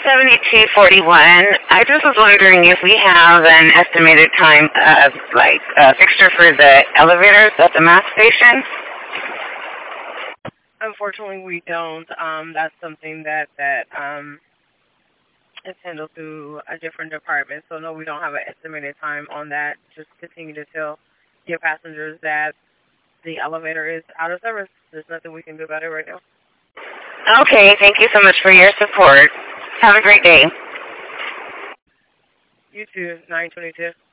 7241. I just was wondering if we have an estimated time of, fixture for the elevators at the mass station. Unfortunately, we don't. That's something that is handled through a different department. So, no, we don't have an estimated time on that. Just continue to tell your passengers that the elevator is out of service. There's nothing we can do about it right now. Okay, thank you so much for your support. Have a great day. You too, 922.